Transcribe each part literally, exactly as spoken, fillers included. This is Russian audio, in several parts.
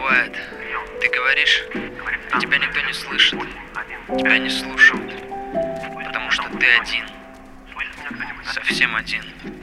бывает. Ты говоришь, тебя никто не слышит, тебя не слушают, потому что ты один, совсем один.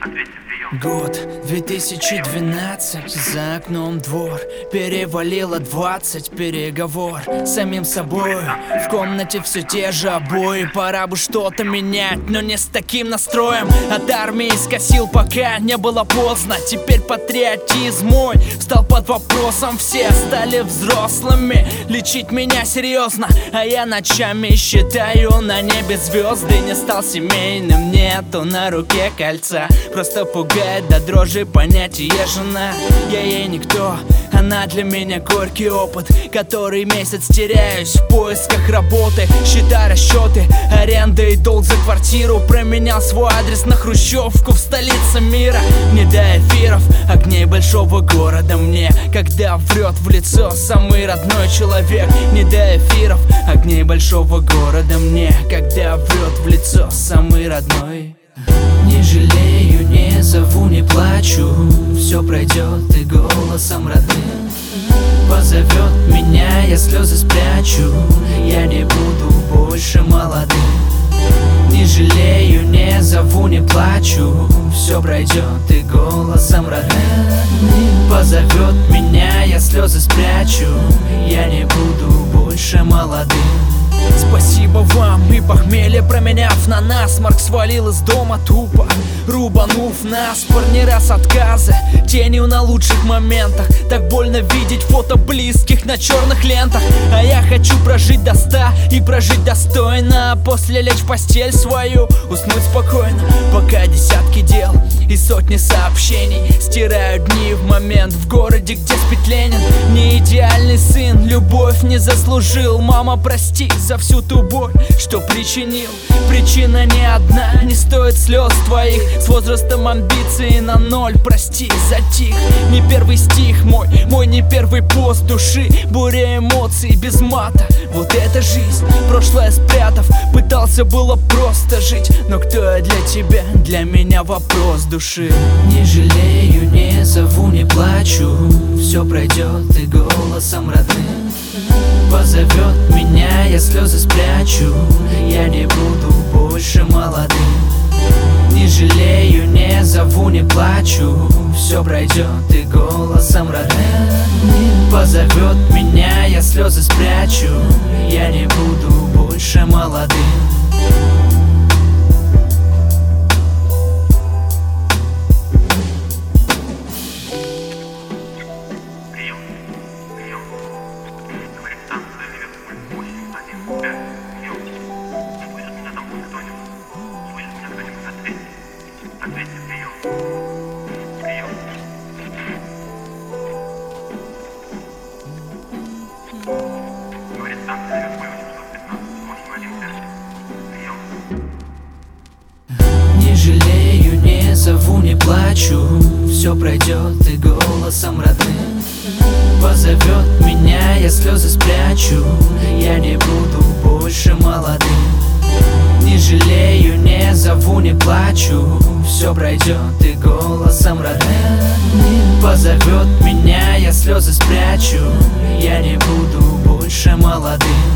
Год две тысячи двенадцать, за окном двор, перевалило двадцать, переговор с самим собой. В комнате все те же обои, пора бы что-то менять, но не с таким настроем. От армии скосил, пока не было поздно. Теперь патриотизм мой встал под вопросом. Все стали взрослыми, лечить меня серьезно, а я ночами считаю на небе звезды. Не стал семейным, нету на руке кольца, просто пугает до дрожи понятие жена. Я ей никто, она для меня горький опыт. Который месяц теряюсь в поисках работы, счета, расчеты, аренда и долг за квартиру. Променял свой адрес на хрущевку в столице мира. Не до эфиров, огней большого города мне, когда врет в лицо самый родной человек. Не до эфиров, огней большого города мне, когда врет в лицо самый родной. Не жалею, не зову, не плачу, все пройдет и голосом родным позовет меня, я слезы спрячу, я не буду больше молодым. Не жалею, не зову, не плачу, все пройдет и голосом родным позовет меня, я слезы спрячу, я не буду больше молодым. Спасибо вам и похмелье променяв на насморк, свалил из дома тупо, рубанув наспор. Не раз отказы, тенью на лучших моментах. Так больно видеть фото близких на черных лентах. А я хочу прожить до ста и прожить достойно, а после лечь в постель свою, уснуть спокойно. Пока десятки дел и сотни сообщений стирают дни в момент в городе, где спит Ленин. Не идеальный сын, любовь не заслужил. Мама, прости за всю ту боль, что причинил. Причина не одна, не стоит слез твоих. С возрастом амбиции на ноль, прости, затих. Не первый стих мой, мой не первый пост души. Буря эмоций без мата, вот это жизнь. Прошлое спрятав, пытался было просто жить. Но кто я для тебя, для меня вопрос души. Не жалею, не зову, не плачу, все пройдет и голосом родным позовет меня, я слезы спрячу, я не буду больше молодым. Не жалею, не зову, не плачу, все пройдет и голосом родным позовет меня, я слезы спрячу, я не буду больше молодым. Не жалею, не зову, не плачу, все пройдет и голосом родным позовет меня, я слезы спрячу, я не буду больше молодым. Не жалею, не зову, не плачу, все пройдет и голосом родным позовет меня, я слезы спрячу, я не буду больше молодым.